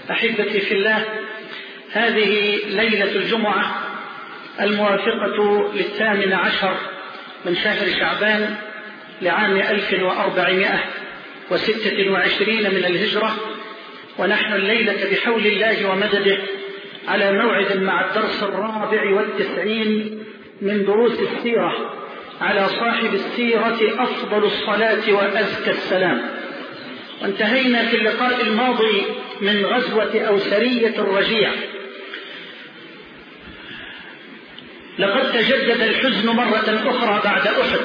أحبتي في الله، هذه ليلة الجمعة الموافقة 18 من شهر شعبان لعام 1426 من الهجرة، ونحن الليلة بحول الله ومدده على موعد مع الدرس 94 من دروس السيرة على صاحب السيرة أفضل الصلاة وأزكى السلام. وانتهينا في اللقاء الماضي من غزوة أو سرية الرجيع. لقد تجدد الحزن مرة أخرى بعد أحد،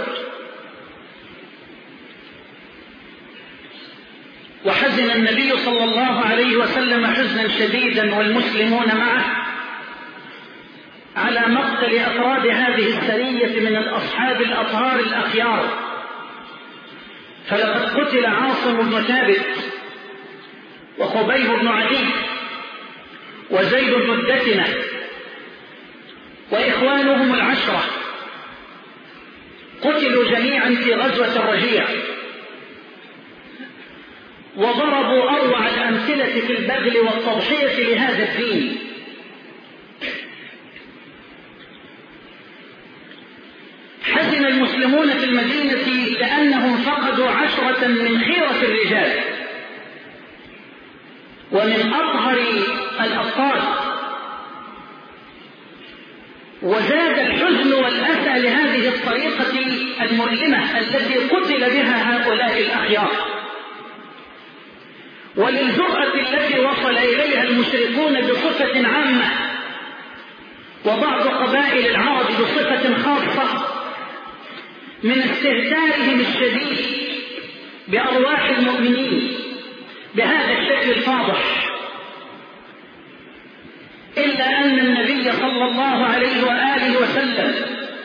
وحزن النبي صلى الله عليه وسلم حزنا شديدا والمسلمون معه على مقتل أفراد هذه السرية من الأصحاب الأطهار الأخيار. فلقد قتل عاصم بن ثابت وخبيب بن عدي وزيد بن الدتنة وإخوانهم 10، قتلوا جميعا في غزوة الرجيع، وضربوا أروع الأمثلة في البذل والتضحية لهذا الدين. حزن المسلمون في المدينة كأنهم فقدوا 10 من خيرة الرجال ومن أطهر الأبطال، وزاد الحزن والأسى لهذه الطريقة المؤلمة التي قتل بها هؤلاء الأخيار، وللجرأة التي وصل إليها المشركون بصفة عامة وبعض قبائل العرب بصفة خاصة من استهتارهم الشديد بأرواح المؤمنين بهذا الشكل الفاضح. إلا أن النبي صلى الله عليه وآله وسلم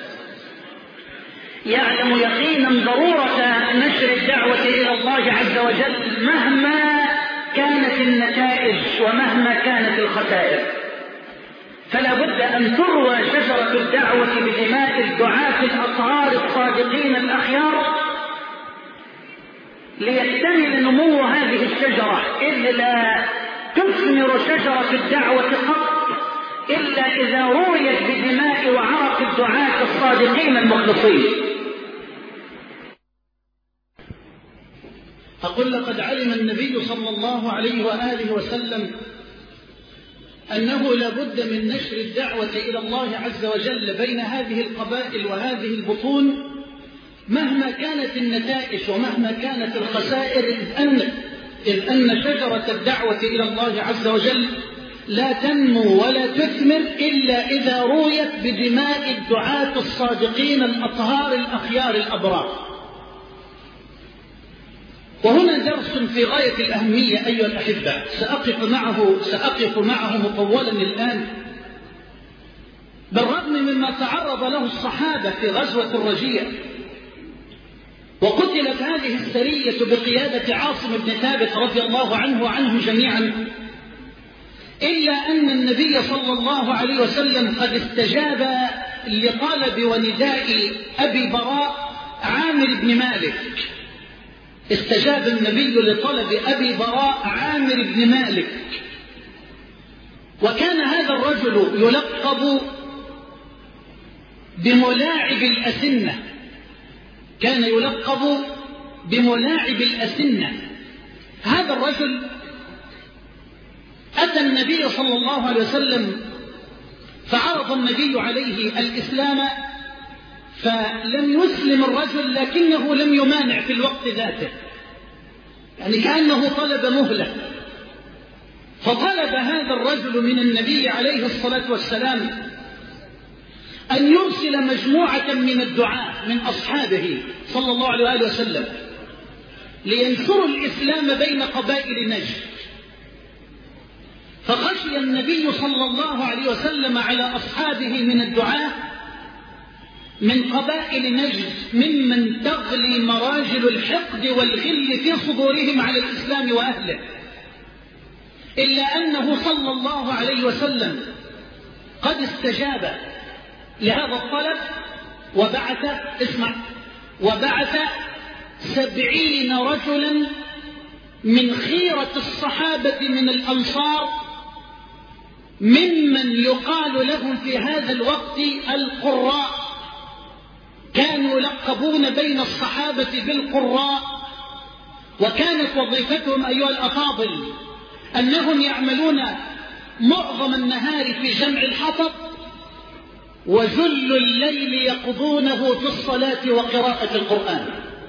يعلم يقينا ضرورة نشر الدعوة إلى الله عز وجل مهما كانت النتائج ومهما كانت الخسائر، فلا بد أن تروى شجرة الدعوة بدماء الدعاة الأطهار الصادقين الأخيار ليكتمل نمو هذه الشجرة، إذ لا تثمر شجرة الدعوة قط إلا إذا رويت بدماء وعرق الدعاة الصادقين المخلصين. أقول لقد علم النبي صلى الله عليه وآله وسلم أنه لا بد من نشر الدعوة إلى الله عز وجل بين هذه القبائل وهذه البطون مهما كانت النتائج ومهما كانت الخسائر، إذ أن شجرة الدعوة إلى الله عز وجل لا تنمو ولا تثمر إلا إذا رويت بدماء الدعاة الصادقين الأطهار الأخيار الأبرار. وهنا درس في غاية الأهمية أيها الأحبة سأقف معه مطولا الآن. بالرغم مما تعرض له الصحابة في غزوة الرجيع وقتلت هذه السرية بقيادة عاصم بن ثابت رضي الله عنه وعنهم جميعا، إلا أن النبي صلى الله عليه وسلم قد استجاب لطلب ونداء أبي براء عامر بن مالك. استجاب النبي لطلب أبي براء عامر بن مالك، وكان هذا الرجل يلقب بملاعب الأسنة، كان يلقب بملاعب الأسنة. هذا الرجل أتى النبي صلى الله عليه وسلم فعرض النبي عليه الإسلام، فلم يسلم الرجل لكنه لم يمانع في الوقت ذاته، يعني كأنه طلب مهلة. فطلب هذا الرجل من النبي عليه الصلاة والسلام أن يرسل مجموعة من الدعاة من أصحابه صلى الله عليه وآله وسلم لينشروا الإسلام بين قبائل نجد. فخشي النبي صلى الله عليه وسلم على أصحابه من الدعاة من قبائل نجد ممن تغلي مراجل الحقد والغل في صدورهم على الإسلام وأهله، إلا أنه صلى الله عليه وسلم قد استجاب لهذا الطلب وبعث 70 رجلا من خيرة الصحابة من الأنصار ممن يقال لهم في هذا الوقت القراء، كانوا يلقبون بين الصحابة بالقراء، وكانت وظيفتهم أيها الأفاضل أنهم يعملون معظم النهار في جمع الحطب، وجل الليل يقضونه في الصلاة وقراءة القرآن،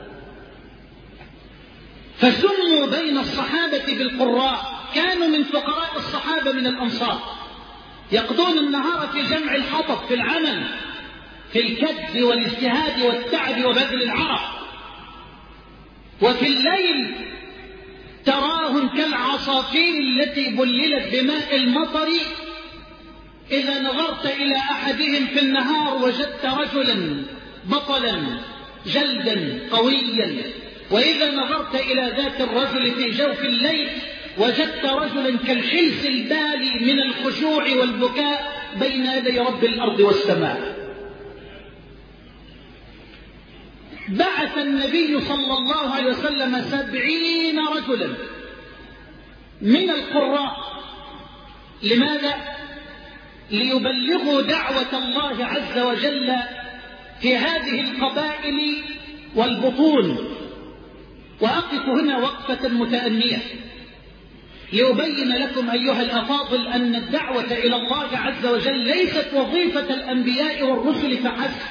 فسموا بين الصحابة بالقراء. كانوا من فقراء الصحابة من الأنصار، يقضون النهار في جمع الحطب، في العمل، في الكد والاجتهاد والتعب وبذل العرق، وفي الليل تراهم كالعصافير التي بللت بماء المطر، إذا نظرت إلى أحدهم في النهار وجدت رجلا بطلا جلدا قويا، وإذا نظرت إلى ذات الرجل في جوف الليل وجدت رجلا كالحلس البالي من الخشوع والبكاء بين يدي رب الأرض والسماء. بعث النبي صلى الله عليه وسلم 70 رجلا من القراء. لماذا؟ ليبلغوا دعوة الله عز وجل في هذه القبائل والبطون. وأقف هنا وقفة متأنية لأبين لكم أيها الأفاضل أن الدعوة إلى الله عز وجل ليست وظيفة الأنبياء والرسل فحسب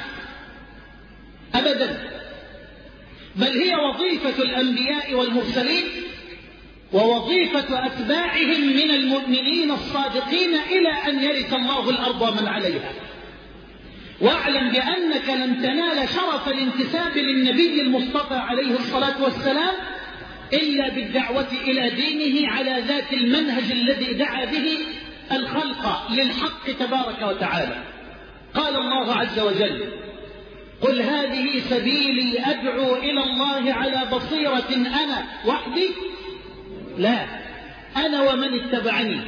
أبدا، بل هي وظيفة الأنبياء والمرسلين ووظيفة أتباعهم من المؤمنين الصادقين إلى أن يرث الله الأرض ومن عليها. واعلم بأنك لن تنال شرف الانتساب للنبي المصطفى عليه الصلاة والسلام إلا بالدعوة إلى دينه على ذات المنهج الذي دعا به الخلق للحق تبارك وتعالى. قال الله عز وجل: قل هذه سبيلي أدعو إلى الله على بصيرة أنا وحدي، لا، أنا ومن اتبعني.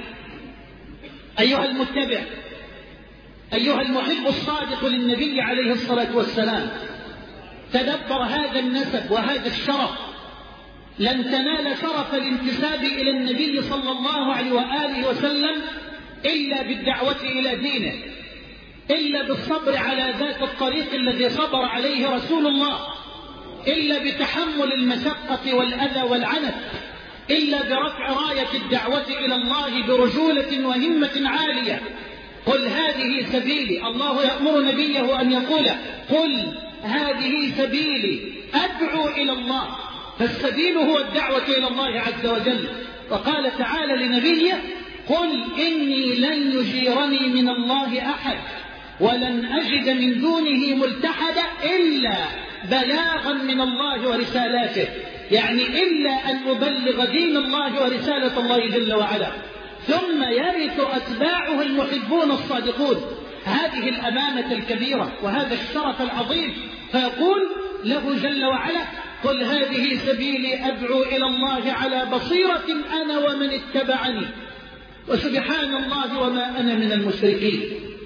أيها المتبع، أيها المحب الصادق للنبي عليه الصلاة والسلام، تدبر هذا النسب وهذا الشرف. لن تنال شرف الانتساب إلى النبي صلى الله عليه وآله وسلم إلا بالدعوة إلى دينه، إلا بالصبر على ذات الطريق الذي صبر عليه رسول الله، إلا بتحمل المشقة والأذى والعنت، إلا برفع راية الدعوة إلى الله برجولة وهمة عالية. قل هذه سبيلي، الله يأمر نبيه أن يقول: قل هذه سبيلي أدعو إلى الله، فالسبيل هو الدعوة إلى الله عز وجل. وقال تعالى لنبيه: قل إني لن يجيرني من الله أحد ولن أجد من دونه ملتحدا إلا بلاغا من الله ورسالاته، يعني إلا أن أبلغ دين الله ورسالة الله جل وعلا، ثم يرث أتباعه المحبون الصادقون هذه الأمانة الكبيرة وهذا الشرف العظيم، فيقول له جل وعلا: قل هذه سبيلي أدعو إلى الله على بصيرة أنا ومن اتبعني وسبحان الله وما أنا من المشركين.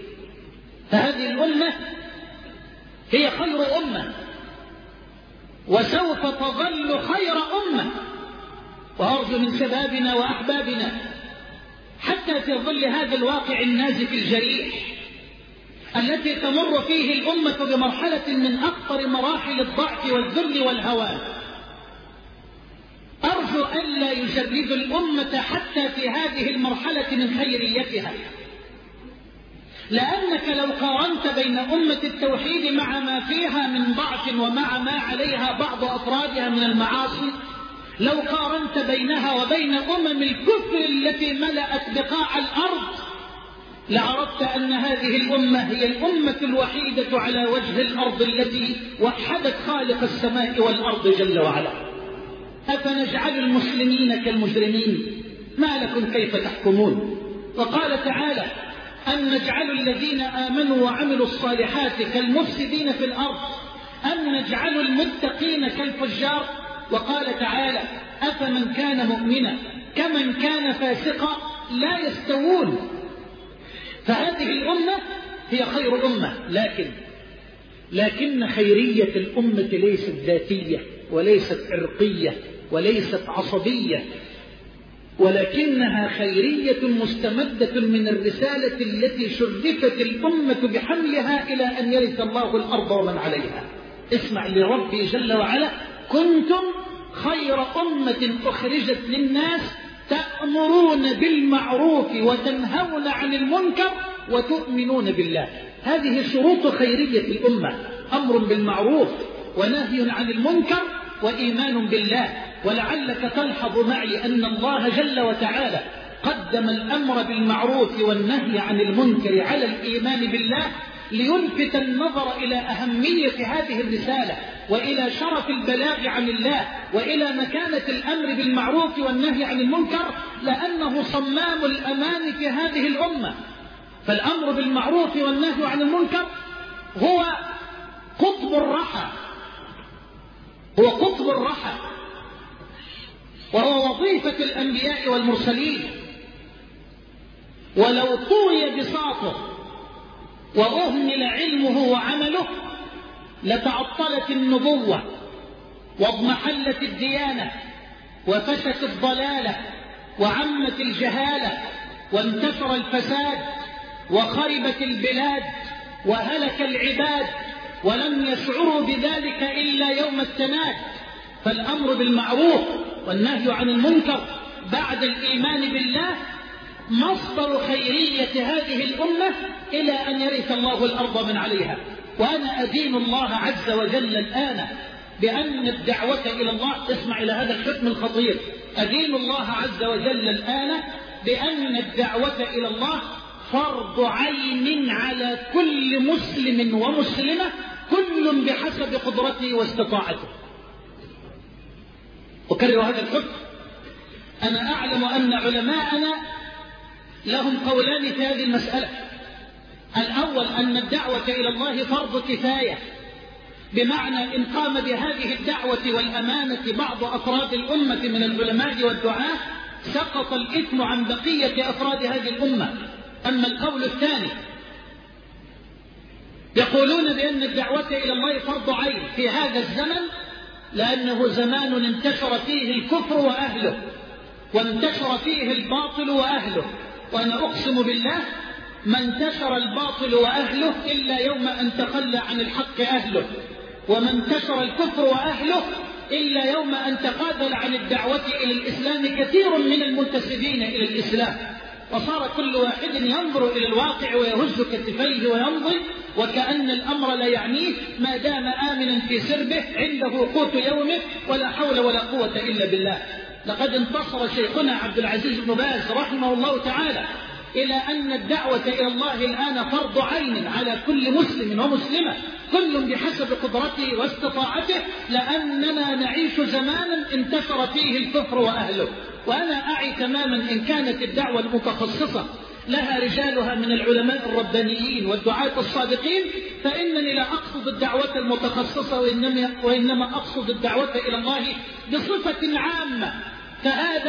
فهذه الأمة هي خير أمة وسوف تظل خير أمة، وأرجو من شبابنا وأحبابنا حتى في ظل هذا الواقع النازف الجريح التي تمر فيه الأمة بمرحلة من أخطر مراحل الضعف والذل والهوان، أرجو ألا يجرد الأمة حتى في هذه المرحلة من خيريتها، لأنك لو قارنت بين أمة التوحيد مع ما فيها من ضعف ومع ما عليها بعض أفرادها من المعاصي، لو قارنت بينها وبين أمم الكفر التي ملأت بقاع الأرض، لعرفت أن هذه الأمة هي الأمة الوحيدة على وجه الأرض التي وحدت خالق السماء والأرض جل وعلا. أفنجعل المسلمين كالمجرمين؟ ما لكم كيف تحكمون؟ وقال تعالى: أن نجعل الذين آمنوا وعملوا الصالحات كالمفسدين في الأرض أم نجعل المتقين كالفجار. وقال تعالى: أفمن كان مؤمنا كمن كان فاسقا لا يستوون. فهذه الأمة هي خير أمة، لكن خيرية الأمة ليست ذاتية وليست عرقية وليست عصبية، ولكنها خيرية مستمدة من الرسالة التي شرفت الأمة بحملها إلى أن يرث الله الأرض ومن عليها. اسمع لربي جل وعلا: كنتم خير أمة أخرجت للناس تأمرون بالمعروف وتنهون عن المنكر وتؤمنون بالله. هذه شروط خيرية الأمة: أمر بالمعروف ونهي عن المنكر وإيمان بالله. ولعلك تلحظ معي أن الله جل وتعالى قدم الأمر بالمعروف والنهي عن المنكر على الإيمان بالله ليلفت النظر إلى أهمية هذه الرسالة وإلى شرف البلاغ عن الله وإلى مكانة الأمر بالمعروف والنهي عن المنكر، لأنه صمام الأمان في هذه الأمة. فالأمر بالمعروف والنهي عن المنكر هو قطب الرحى، هو قطب الرحى، وهو وظيفة الأنبياء والمرسلين. ولو طوي بساطه وأهمل علمه وعمله لتعطلت النبوة واضمحلت الديانة وفشت الضلالة وعمت الجهالة وانتشر الفساد وخربت البلاد وهلك العباد، ولم يشعروا بذلك إلا يوم التناد. فالأمر بالمعروف والنهي عن المنكر بعد الإيمان بالله مصدر خيرية هذه الأمة إلى أن يرث الله الأرض من عليها. وأنا أدين الله عز وجل الآن بأن الدعوة إلى الله، اسمع إلى هذا الحكم الخطير، أدين الله عز وجل الآن بأن الدعوة إلى الله فرض عين على كل مسلم ومسلمة، كل بحسب قدرته واستطاعته. أكرر هذا الحكم. أنا أعلم أن علماءنا لهم قولان في هذه المسألة. الأول أن الدعوة إلى الله فرض كفاية، بمعنى إن قام بهذه الدعوة والأمانة بعض أفراد الأمة من العلماء والدعاة سقط الإثم عن بقية أفراد هذه الأمة. أما القول الثاني يقولون بأن الدعوة إلى الله فرض عين في هذا الزمن، لأنه زمان انتشر فيه الكفر وأهله وانتشر فيه الباطل وأهله. وأنا أقسم بالله ما انتشر الباطل وأهله إلا يوم أن تخلى عن الحق أهله، وما انتشر الكفر وأهله إلا يوم أن تخاذل عن الدعوة إلى الإسلام كثير من المنتسبين إلى الإسلام، وصار كل واحد ينظر إلى الواقع ويهز كتفيه ويمضي وكأن الأمر لا يعنيه ما دام آمنا في سربه عنده قوت يومه ولا حول ولا قوة إلا بالله. لقد انتصر شيخنا عبد العزيز بن باز رحمه الله تعالى إلى أن الدعوة إلى الله الآن فرض عين على كل مسلم ومسلمة، كل بحسب قدرته واستطاعته، لأننا نعيش زمانا انتشر فيه الكفر وأهله. وأنا أعي تماما إن كانت الدعوة المتخصصة لها رجالها من العلماء الربانيين والدعاة الصادقين، فإنني لا أقصد الدعوة المتخصصة وإنما أقصد الدعوة إلى الله بصفة عامة. فهذا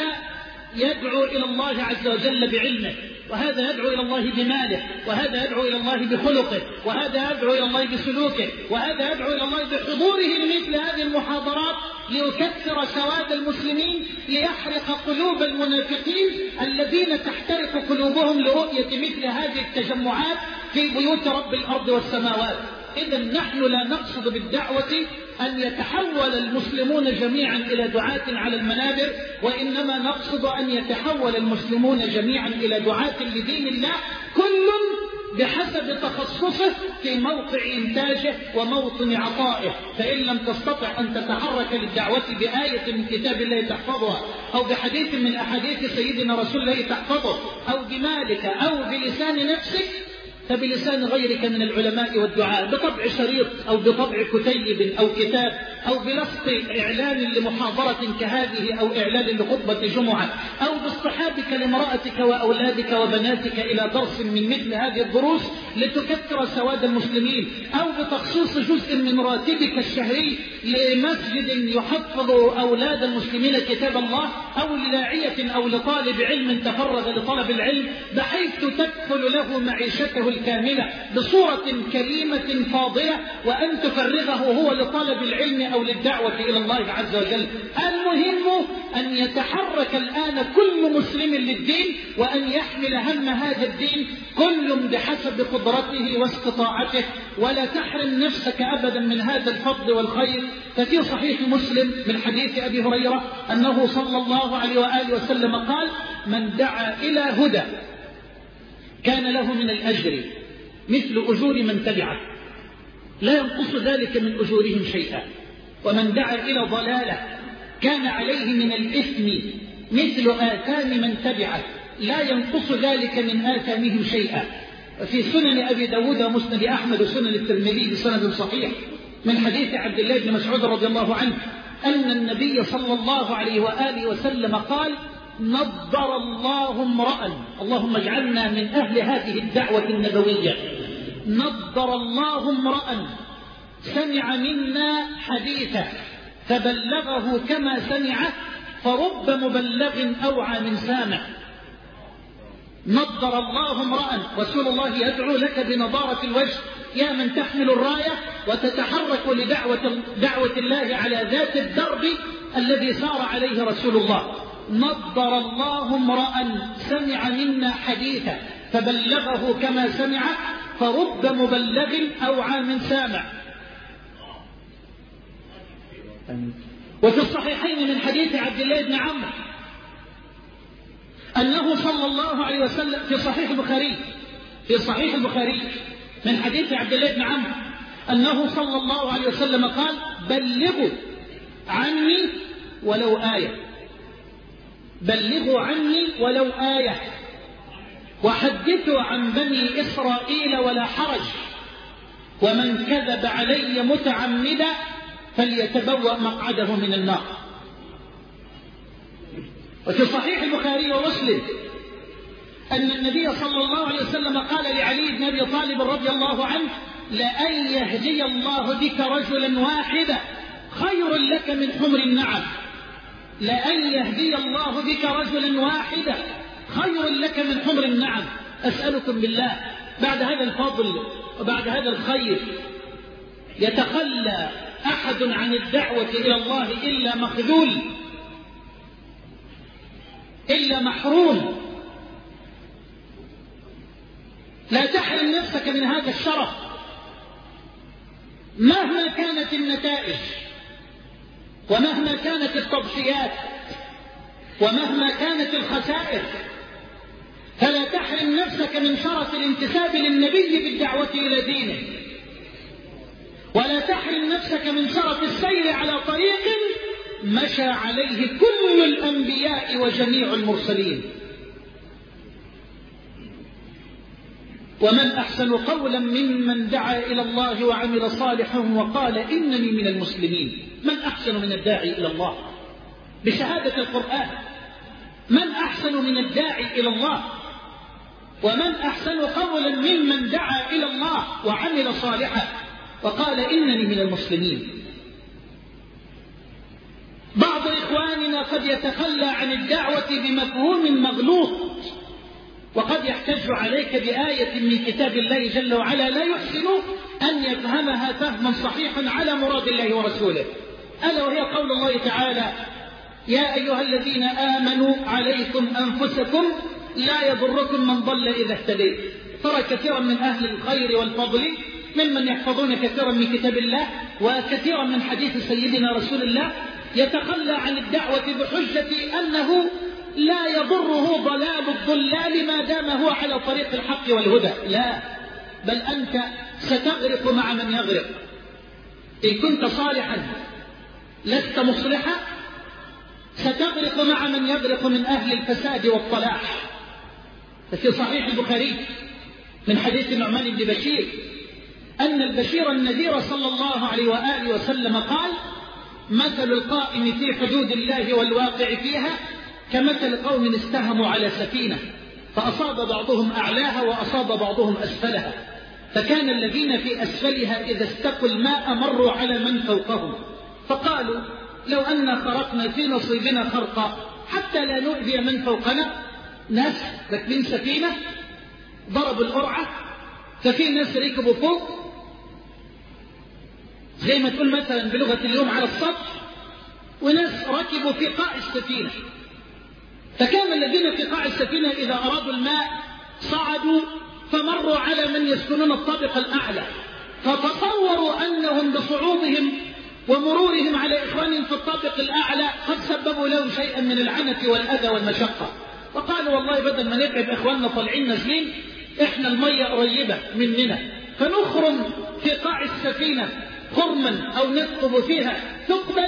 يدعو إلى الله عز وجل بعلمه، وهذا يدعو إلى الله بماله، وهذا يدعو إلى الله بخلقه، وهذا يدعو إلى الله بسلوكه، وهذا يدعو إلى الله بحضوره لمثل هذه المحاضرات ليكثر سواد المسلمين، ليحرق قلوب المنافقين الذين تحترق قلوبهم لرؤية مثل هذه التجمعات في بيوت رب الأرض والسماوات. إذا نحن لا نقصد بالدعوة أن يتحول المسلمون جميعا إلى دعاة على المنابر، وإنما نقصد أن يتحول المسلمون جميعا إلى دعاة لدين الله، كل بحسب تخصصه في موقع إنتاجه وموطن عطائه. فإن لم تستطع أن تتحرك للدعوة بآية من كتاب الله تحفظها، أو بحديث من أحاديث سيدنا رسول الله تحفظه، أو بمالك أو بلسان نفسك، فبلسان غيرك من العلماء والدعاء، بطبع شريط أو بطبع كتيب أو كتاب أو بلصق إعلان لمحاضرة كهذه أو إعلان لخطبة جمعة، أو باصطحابك لامرأتك وأولادك وبناتك إلى درس من مثل هذه الدروس لتكثر سواد المسلمين، أو بتخصيص جزء من راتبك الشهري لمسجد يحفظ أولاد المسلمين كتاب الله، أو لداعية أو لطالب علم تفرغ لطلب العلم بحيث تكفل له معيشته الكاملة بصورة كريمة فاضلة، وأن تفرغه هو لطلب العلم أو للدعوة إلى الله عز وجل. المهم أن يتحرك الآن كل مسلم للدين، وأن يحمل هم هذا الدين كل بحسب قدرته واستطاعته، ولا تحرم نفسك أبدا من هذا الفضل والخير. ففي صحيح مسلم من حديث أبي هريرة أنه صلى الله عليه وآله وسلم قال: من دعا إلى هدى كان له من الأجر مثل أجور من تبعه لا ينقص ذلك من أجورهم شيئا، ومن دعا إلى ضلالة كان عليه من الإثم مثل آثام من تبعه لا ينقص ذلك من آثامهم شيئا. في سنن أبي داود ومسند أحمد وسنن الترمذي بسند صحيح من حديث عبد الله بن مسعود رضي الله عنه أن النبي صلى الله عليه وآله وسلم قال: نضر الله امرأ، اللهم اجعلنا من أهل هذه الدعوة النبوية، نضر الله امرأ سمع منا حديثا فبلغه كما سمعه فرب مبلغ أوعى من سامع. نضر الله امرأ، رسول الله يدعو لك بنضارة الوجه يا من تحمل الراية وتتحرك لدعوة الله على ذات الدرب الذي سار عليه رسول الله. نضر الله امرأ سمع منا حديثا فبلغه كما سمعه فرب مبلغ أوعى من سامع. وفي الصحيحين من حديث عبد الله بن عمرو أنه صلى الله عليه وسلم في صحيح البخاري من حديث عبد الله بن عمرو أنه صلى الله عليه وسلم قال: بلغوا عني ولو آية، بلغوا عني ولو آية، وحدثوا عن بني إسرائيل ولا حرج، ومن كذب علي متعمدا فليتبوأ مقعده من النار. وفي صحيح البخاري ومسلم أن النبي صلى الله عليه وسلم قال لعلي بن أبي طالب رضي الله عنه: لأن يهدي الله بك رجلا واحدا خير لك من حمر النعم. لأن يهدي الله بك رجلا واحدا خير لك من حمر النعم. أسألكم بالله بعد هذا الفضل وبعد هذا الخير يتخلى أحد عن الدعوة إلى الله إلا مخذول، إلا محروم. لا تحرم نفسك من هذا الشرف مهما كانت النتائج، ومهما كانت التضحيات، ومهما كانت الخسائر. فلا تحرم نفسك من شرف الانتساب للنبي بالدعوة إلى دينه، ولا تحرم نفسك من شرف السير على طريق مشى عليه كل الأنبياء وجميع المرسلين. ومن أحسن قولا ممن دعا إلى الله وعمل صالحا وقال إنني من المسلمين. من أحسن من الداعي إلى الله بشهادة القرآن؟ من أحسن من الداعي إلى الله؟ ومن أحسن قولا ممن دعا إلى الله وعمل صالحا وقال إنني من المسلمين. بعض إخواننا قد يتخلى عن الدعوة بمفهوم مغلوط، وقد يحتج عليك بآية من كتاب الله جل وعلا لا يحسن أن يفهمها فهما صحيحا على مراد الله ورسوله، ألا وهي قول الله تعالى: يا أيها الذين آمنوا عليكم أنفسكم لا يضركم من ضل إذا اهتديت. ترى كثيرا من أهل الخير والفضل ممن يحفظون كثيرا من كتاب الله وكثيرا من حديث سيدنا رسول الله يتخلى عن الدعوة بحجة أنه لا يضره ضلال الضلال ما دام هو على طريق الحق والهدى. لا، بل أنت ستغرق مع من يغرق. إن كنت صالحا لست مصلحا ستغرق مع من يغرق من أهل الفساد والطلاح. ففي صحيح البخاري من حديث النعمان بن بشير أن البشير النذير صلى الله عليه وآله وسلم قال: مثل القائم في حدود الله والواقع فيها كمثل قوم استهموا على سفينة فأصاب بعضهم أعلاها وأصاب بعضهم أسفلها، فكان الذين في أسفلها إذا استقوا الماء مروا على من فوقهم فقالوا: لو أن خرقنا في نصيبنا خرقا حتى لا نؤذي من فوقنا. ناس راكبين سفينة ضربوا القرعة ففي ناس ركبوا فوق زي ما تقول مثلا بلغة اليوم على السطح، وناس ركبوا في قاع السفينة. فكان الذين في قاع السفينة إذا أرادوا الماء صعدوا فمروا على من يسكنون الطابق الأعلى، فتصوروا أنهم بصعودهم ومرورهم على إخوانهم في الطابق الأعلى قد سببوا لهم شيئا من العنة والأذى والمشقة، وقالوا والله بدل ما نتعب إخواننا طالعين نازلين، إحنا المية قريبة مننا فنخرم في قاع السفينة خرما أو نثقب فيها ثقبا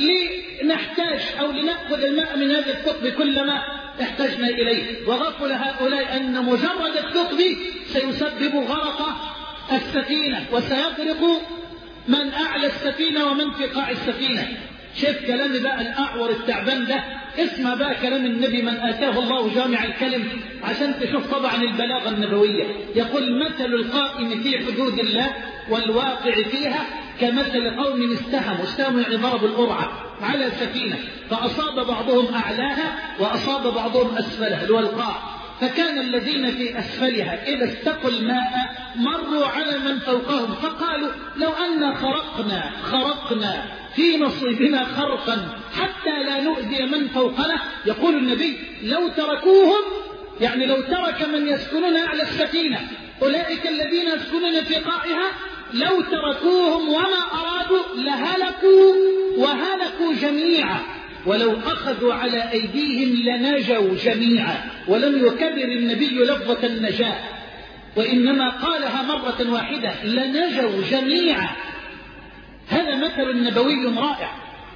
لنحتاج أو لنأخذ الماء من هذا الثقب كلما احتجنا إليه. وغفل هؤلاء أن مجرد الثقب سيسبب غرق السفينة وسيغرق من أعلى السفينة ومن في قاع السفينة. شوف كلام بقى الأعور التعبان ده، اسمع بقى كلام النبي من آتاه الله جامع الكلم عشان تشوف طبعا البلاغة النبوية. يقول مثل القائم في حدود الله والواقع فيها كمثل قوم استهموا يعني ضربوا القرعة على سفينة فأصاب بعضهم أعلاها وأصاب بعضهم أسفلها اللي هو القاع، فكان الذين في أسفلها إذا استقوا الماء مروا على من فوقهم فقالوا لو أن خرقنا في نصيبنا خرقا حتى لا نؤذي من فوقنا. يقول النبي لو تركوهم، يعني لو ترك من يسكنون أعلى السفينة أولئك الذين يسكنون في قاعها، لو تركوهم وما أرادوا لهلكوا وهلكوا جميعا، ولو أخذوا على أيديهم لنجوا جميعا. ولم يكرر النبي لفظة النجاة وإنما قالها مرة واحدة لنجوا جميعا. هذا مثل نبوي رائع.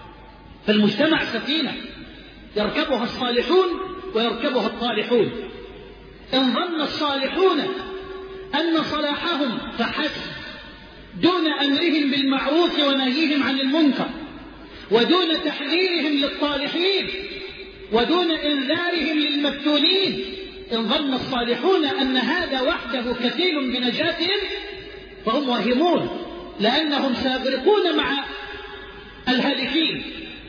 فالمجتمع سفينة يركبها الصالحون ويركبها الطالحون. إن ظن الصالحون أن صلاحهم فحسب دون أمرهم بالمعروف ونهيهم عن المنكر ودون تحذيرهم للطالحين ودون إنذارهم للمفتونين، إن ظن الصالحون أن هذا وحده كفيل بنجاتهم فهم واهمون، لأنهم سيغرقون مع الهالكين.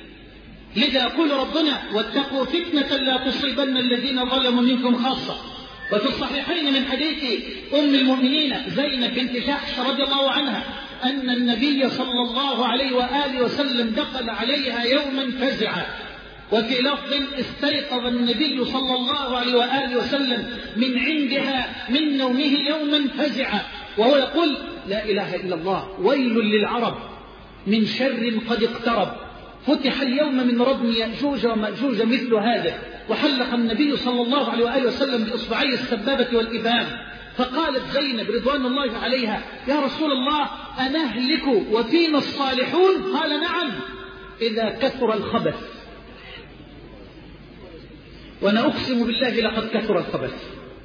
لذا يقول ربنا واتقوا فتنة لا تصيبن الذين ظلموا منكم خاصة. وفي الصحيحين من حديث أم المؤمنين زينب بنت جحش رضي الله عنها أن النبي صلى الله عليه وآله وسلم دخل عليها يوما فزعا، وفي لفظ استيقظ النبي صلى الله عليه وآله وسلم من عندها من نومه يوما فزعا وهو يقول لا إله إلا الله ويل للعرب من شر قد اقترب، فتح اليوم من ردم يأجوج ومأجوج مثل هذا. وحلق النبي صلى الله عليه وآله وسلم بإصبعي السبابة والإبهام، فقالت زينب رضوان الله عليها يا رسول الله أنهلك وفينا الصالحون؟ قال نعم إذا كثر الخبث. وأنا أقسم بالله لقد كثر الخبث.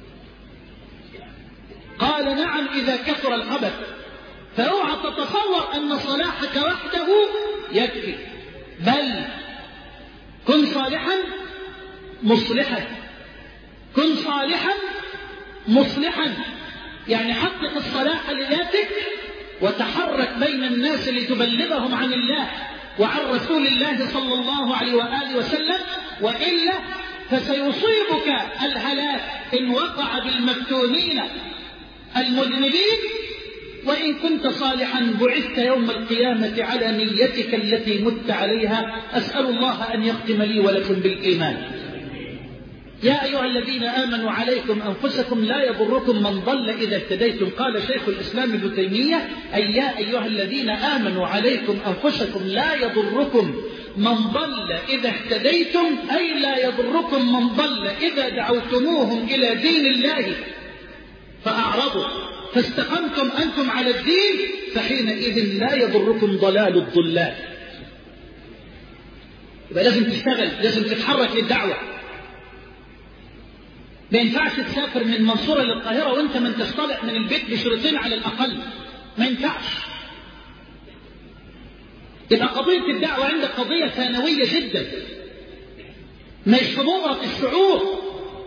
قال نعم إذا كثر الخبث. فاوعى تتصور أن صلاحك وحده يكفي، بل كن صالحا مصلحا، كن صالحا مصلحا، يعني حقق الصلاح لذاتك وتحرك بين الناس لتبلغهم عن الله وعن رسول الله صلى الله عليه وآله وسلم، وإلا فسيصيبك الهلاك إن وقع بالمفتونين المذنبين. وإن كنت صالحا بعثت يوم القيامة على نيتك التي مت عليها. أسأل الله أن يختم لي ولكم بالإيمان. يا أيها الذين آمنوا عليكم أنفسكم لا يضركم من ضل إذا اهتديتم. قال شيخ الإسلام ابن تيمية أي يا أيها الذين آمنوا عليكم أنفسكم لا يضركم من ضل إذا اهتديتم، أي لا يضركم من ضل إذا دعوتموهم إلى دين الله فأعرضوا فاستقمتم أنتم على الدين فحينئذ لا يضركم ضلال الضلال. يبقى لازم تشتغل، لازم تتحرك للدعوة. ما ينفعش تسافر من منصورة للقاهرة وانت من تطلع من البيت بشريطين على الأقل، ما ينفعش. يبقى قضية الدعوة عندك قضية ثانوية جدا، مش في بؤرة الشعور.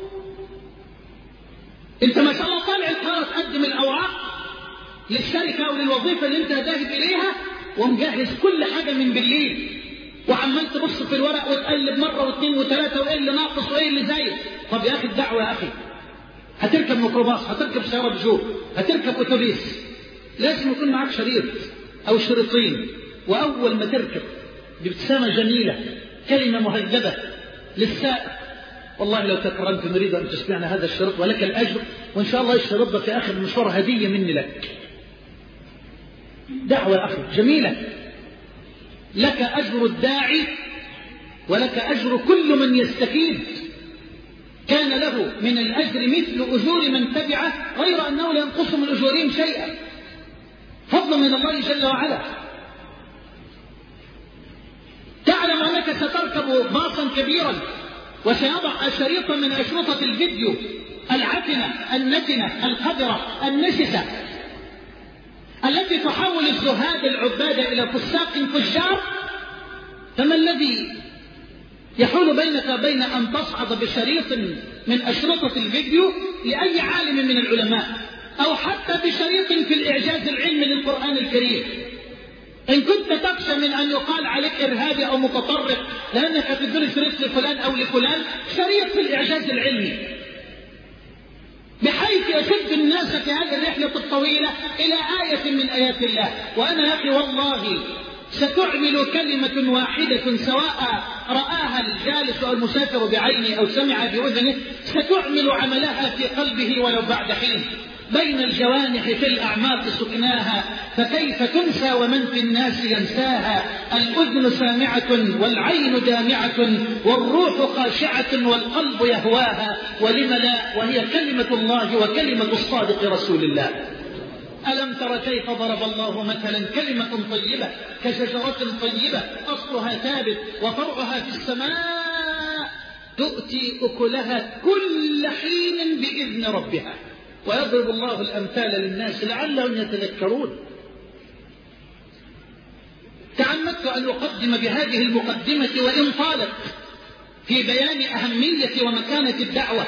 انت ما شاء الله طالع القاهرة تقدم الأوراق للشركة أو للوظيفة اللي انت ذاهب إليها ومجهز كل حاجة من بالليل، وعمال تبص في الورق وتقلب مرة واثنين وثلاثة وايه اللي ناقص وايه اللي زايد. طب يا أخي الدعوة يا أخي، هتركب ميكروباص، هتركب سيارة بجور، هتركب أتوبيس لازم يكون معك شريط أو شريطين، وأول ما تركب بابتسامة جميلة كلمة مهذبة للسائق: والله لو تكرمت نريد أن تسمعنا هذا الشريط ولك الأجر، وإن شاء الله الشريط ده في آخر المشوار هدية مني لك. دعوة يا أخي جميلة، لك أجر الداعي ولك أجر كل من يستفيد، كان له من الأجر مثل أجور من تبعه غير أنه لا ينقص من أجورهم شيئا، فضل من الله جل وعلا. تعلم أنك ستركب باصا كبيرا وسيضع شريطا من أشرطة الفيديو العفنة النتنة القذرة النجسة التي تحول الزهاد العباد إلى فساق فجار، فما الذي يحول بينك وبين أن تصعد بشريط من أشرطة الفيديو لأي عالم من العلماء، أو حتى بشريط في الإعجاز العلمي للقرآن الكريم؟ إن كنت تخشى من أن يقال عليك إرهابي أو متطرف لأنك تدرس شريط لفلان أو لفلان، شريط في الإعجاز العلمي بحيث يشد الناس في هذه الرحلة الطويلة إلى آية من آيات الله. وأنا يا أخي والله ستعمل كلمة واحدة سواء رآها الجالس أو المسافر بعينه أو سمع بأذنه، ستعمل عملها في قلبه ولو بعد حين. بين الجوانح في الأعماق سكناها، فكيف تنسى ومن في الناس ينساها؟ الأذن سامعة والعين دامعة والروح خاشعة والقلب يهواها، ولم لا وهي كلمة الله وكلمة الصادق رسول الله. ألم تر كيف ضرب الله مثلا كلمة طيبة كشجرة طيبة أصلها ثابت وفرعها في السماء تؤتي أكلها كل حين بإذن ربها، ويضرب الله الأمثال للناس لعلهم يتذكرون. تعمدت أن أقدم بهذه المقدمة وإن طالت في بيان أهمية ومكانة الدعوة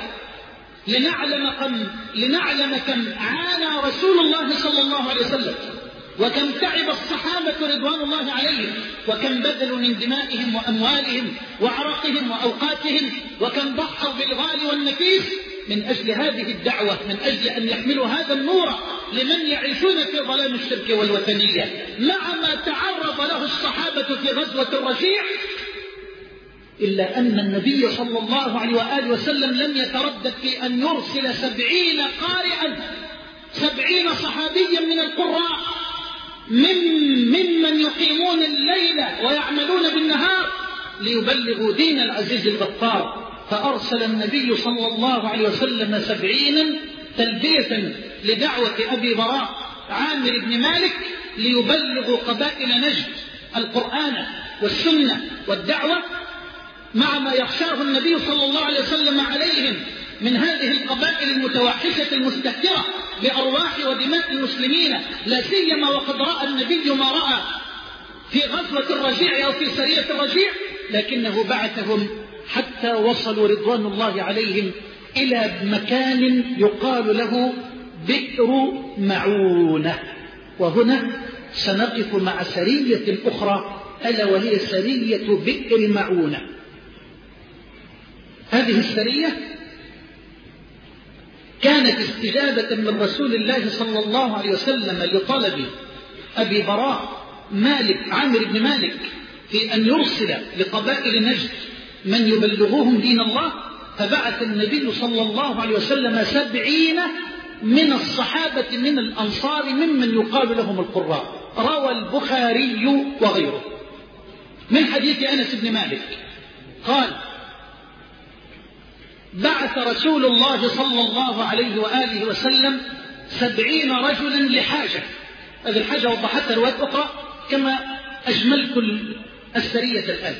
لنعلم كم عانى رسول الله صلى الله عليه وسلم، وكم تعب الصحابة رضوان الله عليهم، وكم بذلوا من دمائهم وأموالهم وعرقهم وأوقاتهم، وكم ضحوا بالغالي والنفيس من أجل هذه الدعوة، من أجل أن يحملوا هذا النور لمن يعيشون في ظلام الشرك والوثنية. مع ما تعرض له الصحابة في غزوة الرجيع، إلا أن النبي صلى الله عليه وآله وسلم لم يتردد في أن يرسل 70 قارئا، 70 صحابيا من القراء ممن يقيمون الليل ويعملون بالنهار ليبلغوا دين العزيز الغفار. فأرسل النبي صلى الله عليه وسلم 70 تلبية لدعوة أبي براء عامر بن مالك ليبلغوا قبائل نجد القرآن والسنة والدعوة، مع ما يخشاه النبي صلى الله عليه وسلم عليهم من هذه القبائل المتوحشة المستهترة بأرواح ودماء المسلمين، لا سيما وقد رأى النبي ما رأى في غزوة الرجيع أو في سرية الرجيع، لكنه بعثهم حتى وصلوا رضوان الله عليهم إلى مكان يقال له بئر معونة. وهنا سنقف مع سرية أخرى ألا وهي سرية بئر معونة. هذه السرية كانت استجابة من رسول الله صلى الله عليه وسلم لطلب أبي براء عامر بن مالك في أن يرسل لقبائل نجد من يبلغوهم دين الله، فبعث النبي صلى الله عليه وسلم 70 من الصحابة من الأنصار ممن يقال لهم القراء. روى البخاري وغيره من حديث أنس بن مالك قال: بعث رسول الله صلى الله عليه وآله وسلم 70 رجلا لحاجة. هذه الحاجة وضحتها روايات أخرى كما أجملت السرية الآن.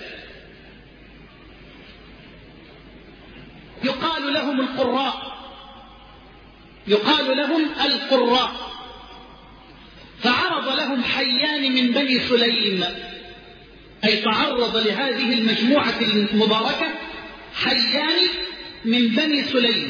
يقال لهم القراء. فعرض لهم حيان من بني سليم، أي تعرض لهذه المجموعة المباركة حيان من بني سليم.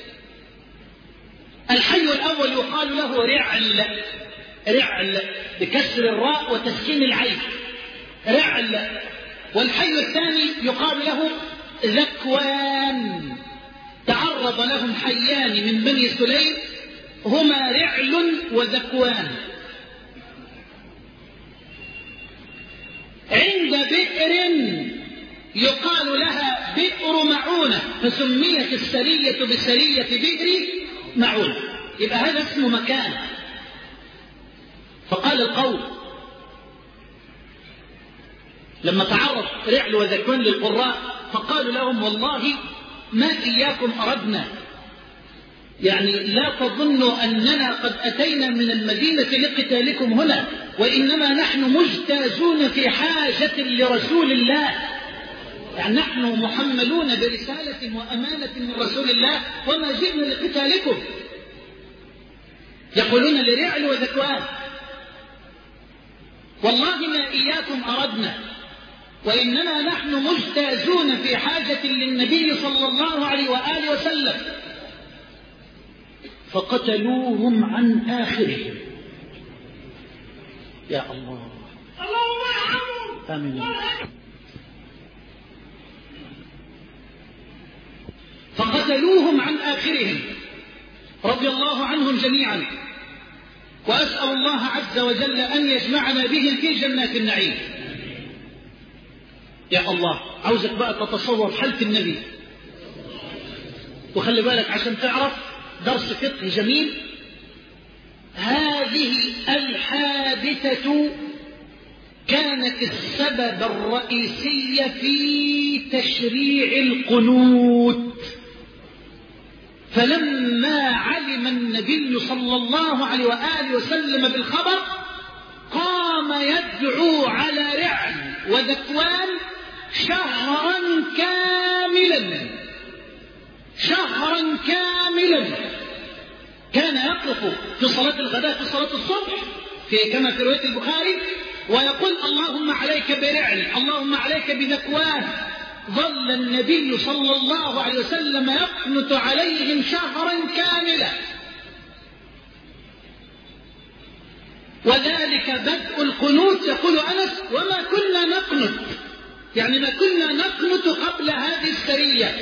الحي الأول يقال له رعل بكسر الراء وتسكين العين، رعل. والحي الثاني يقال له ذكوان. تعرض لهم حيان من بني سليم هما رعل وذكوان عند بئر يقال لها بئر معونة، فسميت السرية بسرية بئر معونة. يبقى هذا اسمه مكان. فقال القوم لما تعرض رعل وذكوان للقراء فقالوا لهم والله ما إياكم أردنا، يعني لا تظنوا أننا قد أتينا من المدينة لقتالكم هنا، وإنما نحن مجتازون في حاجة لرسول الله، يعني نحن محملون برسالة وأمانة من رسول الله وما جئنا لقتالكم. يقولون لرعل وذكوان والله ما إياكم أردنا، وإنما نحن مجتازون في حاجة للنبي صلى الله عليه وآله وسلم. فقتلوهم عن آخرهم. يا الله، آمين. فقتلوهم عن آخرهم رضي الله عنهم جميعا، وأسأل الله عز وجل أن يجمعنا بهم في جنات النعيم. يا الله، عاوزك بقى تتصور حالة النبي، وخلي بالك عشان تعرف درس فقه جميل. هذه الحادثة كانت السبب الرئيسي في تشريع القنوت. فلما علم النبي صلى الله عليه وآله وسلم بالخبر قام يدعو على رعل وذكوان شهرا كاملا، شهرا كاملا. كان يقف في صلاة الغداء في صلاة الصبح كما في رواية البخاري ويقول اللهم عليك برعل، اللهم عليك بذكوان. ظل النبي صلى الله عليه وسلم يقنت عليهم شهرا كاملا، وذلك بدء القنوت. يقول أنس وما كنا نقنت، يعني ما كنا نقنت قبل هذه السرية.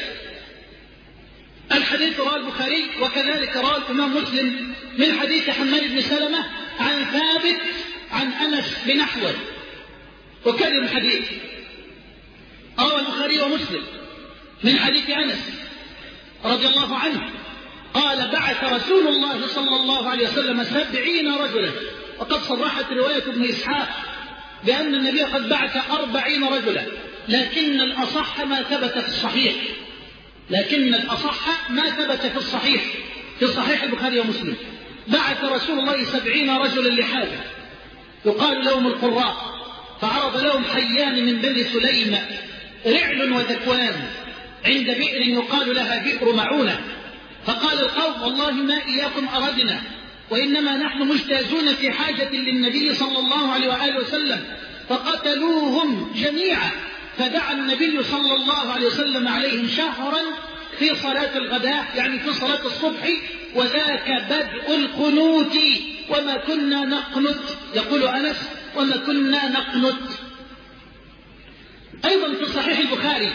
الحديث رواه البخاري وكذلك رواه الإمام مسلم من حديث حماد بن سلمة عن ثابت عن أنس بنحوه. وكذب الحديث رواه البخاري ومسلم من حديث أنس رضي الله عنه قال بعث رسول الله صلى الله عليه وسلم 70 رجلا، وقد صرحت رواية ابن إسحاق بأن النبي قد بعث 40 رجلا، لكن الأصح ما ثبت في الصحيح، لكن الأصح ما ثبت في الصحيح، في صحيح البخاري ومسلم. بعث رسول الله 70 رجلا لحاجة يقال لهم القراء، فعرض لهم حيان من بني سليم رعل وذكوان عند بئر يقال لها بئر معونة. فقال القوم والله ما إياكم أردنا، وإنما نحن مجتازون في حاجة للنبي صلى الله عليه وآله وسلم. فقتلوهم جميعا، فدعا النبي صلى الله عليه وسلم عليهم شهرا في صلاة الغداء، يعني في صلاة الصبح، وذاك بدء القنوت. وما كنا نقنت، يقول أنس وما كنا نقنت. أيضا في صحيح البخاري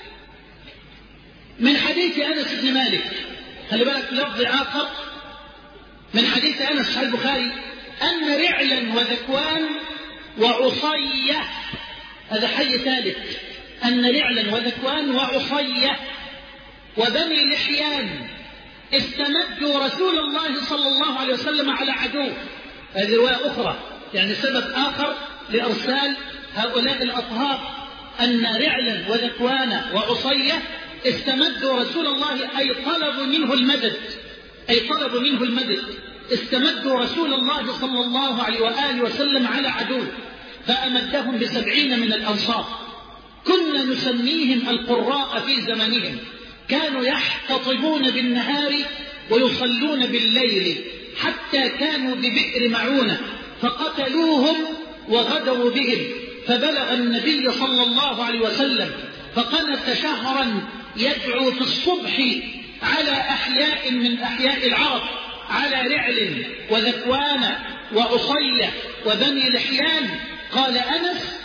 من حديث أنس بن مالك، خلي بالك لفظ آخر من حديث أنس في البخاري أن رعلا وذكوان وعصية، هذا حي ثالث، أن رعلا وذكوان وعصية وبني لحيان استمدوا رسول الله صلى الله عليه وسلم على عدو. هذه رواية أخرى، يعني سبب آخر لإرسال هؤلاء الأطهار أن رعلا وذكوان وعصية استمدوا رسول الله، أي طلبوا منه المدد، أي طلبوا منه المدد. استمدوا رسول الله صلى الله عليه وآله وسلم على عدو، فأمدهم ب70 من الأنصار. كنا نسميهم القراء في زمنهم، كانوا يحتطبون بالنهار ويصلون بالليل، حتى كانوا ببئر معونة فقتلوهم وغدروا بهم. فبلغ النبي صلى الله عليه وسلم فقنت شهرا يدعو في الصبح على أحياء من أحياء العرب، على رعل وذكوان وعصية وبني لحيان. قال أنس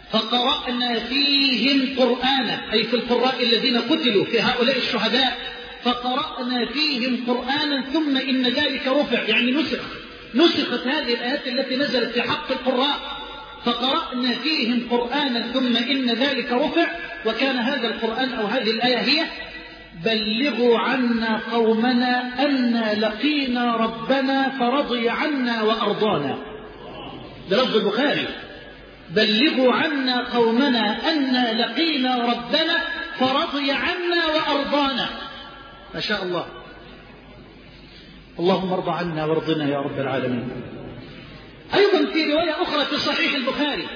فقرأنا فيهم قرآنا، أي في القراء الذين قتلوا في هؤلاء الشهداء، فقرأنا فيهم قرآنا ثم إن ذلك رفع، يعني نسخت هذه الآيات التي نزلت في حق القراء، فقرأنا فيهم قرآنا ثم إن ذلك رفع. وكان هذا القرآن أو هذه الآية هي: بلغوا عنا قومنا أنا لقينا ربنا فرضي عنا وأرضانا. ده لفظ البخاري: بلغوا عنا قومنا أنا لقينا ربنا فرضي عنا وأرضانا. ما شاء الله. اللهم ارض عنا وارضنا يا رب العالمين. أيضا في رواية أخرى في صحيح البخاري،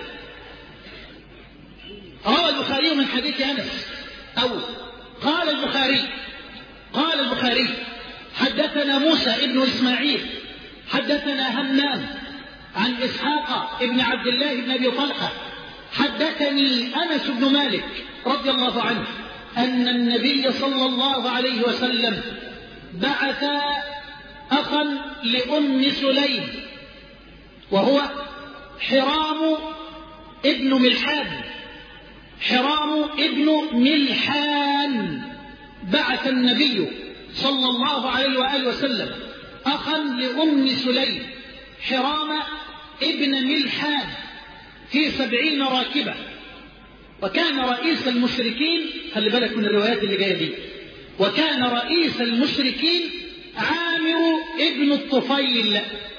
روى البخاري من حديث أنس، أو قال البخاري حدثنا موسى ابن إسماعيل حدثنا همام عن إسحاق ابن عبد الله بن أبي طلحة حدثني أنس بن مالك رضي الله عنه أن النبي صلى الله عليه وسلم بعث أخا لأم سليم وهو حرام ابن ملحان. بعث النبي صلى الله عليه وآله وسلم أخا لأم سليم حرام ابن ملحان في 70 راكبة، وكان رئيس المشركين، خلي بالك من الروايات اللي جاية دي، وكان رئيس المشركين عامر ابن الطفيل.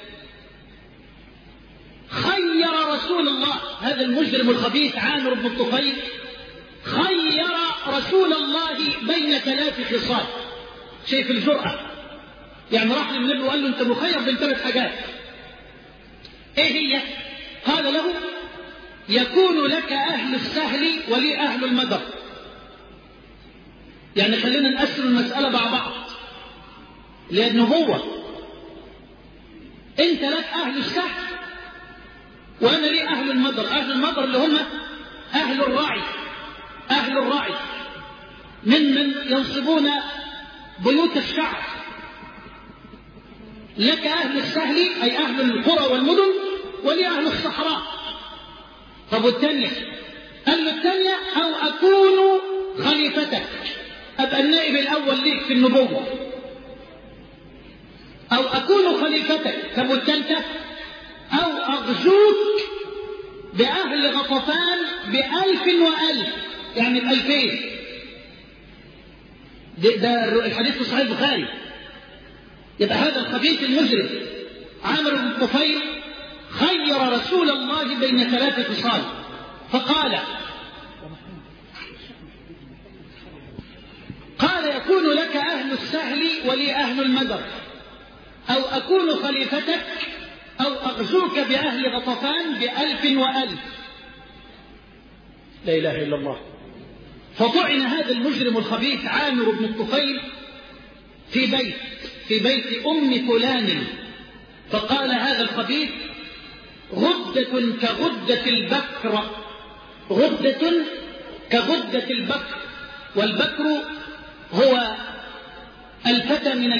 خير رسول الله، هذا المجرم الخبيث عامر بن الطفيل، خير رسول الله بين 3 خصال. شايف الجرأة؟ يعني راح للنبي وقال له: أنت مخير بين 3 حاجات. إيه هي؟ قال له: يكون لك أهل السهل ولي أهل المدر. يعني خلينا نقسم المسألة مع بعض، لأنه هو أنت لك أهل السهل وأنا لي أهل المدر. أهل المدر اللي هم أهل الراعي ممن ينصبون بيوت الشعب. لك أهل السهل أي أهل القرى والمدن، ولي أهل الصحراء. طب والثانية؟ قال له الثانية: أو أكون خليفتك، أبقى النائب الأول ليك في النبوة، أو أكون خليفتك. طب والثالثة: أو أغزوك بأهل غطفان ب1000 و1000، يعني ب2000. ده الحديث في صحيح البخاري. يبقى هذا الخبيث المجرم عامر بن الطفيل خير رسول الله بين 3 خصال، فقال: يكون لك أهل السهل ولي أهل المدر، أو أكون خليفتك، أو أغزوك بأهل غطفان ب1000 و1000. لا إله إلا الله. فطعن هذا المجرم الخبيث عامر بن الطفيل في بيت أم فلان. فقال هذا الخبيث: غدة كغدة البكر، غدة كغدة البكر. والبكر هو الفتى من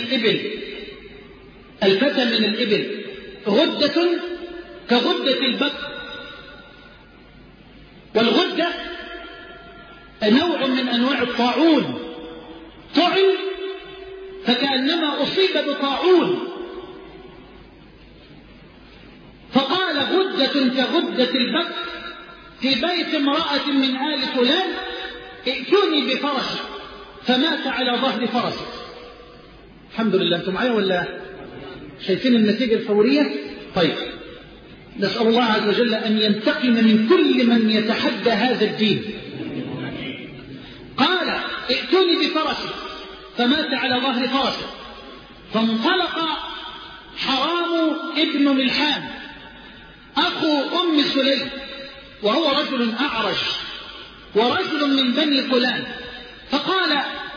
الإبل، غدة كغدة البكر. والغدة نوع من أنواع الطاعون، طعن فكأنما أصيب بطاعون. فقال: غدة كغدة البكر في بيت امرأة من آل فلان، ائتوني بفرسي. فمات على ظهر فرسه. الحمد لله. أنتم معايا ولا شايفين النتيجة الفورية؟ طيب، نسأل الله عز وجل أن ينتقم من كل من يتحدى هذا الدين. قال: ائتوني بفرسي. فمات على ظهر فرسه. فانطلق حرام ابن ملحان أخو أم سليم، وهو رجل أعرج ورجل من بني فلان. فقال: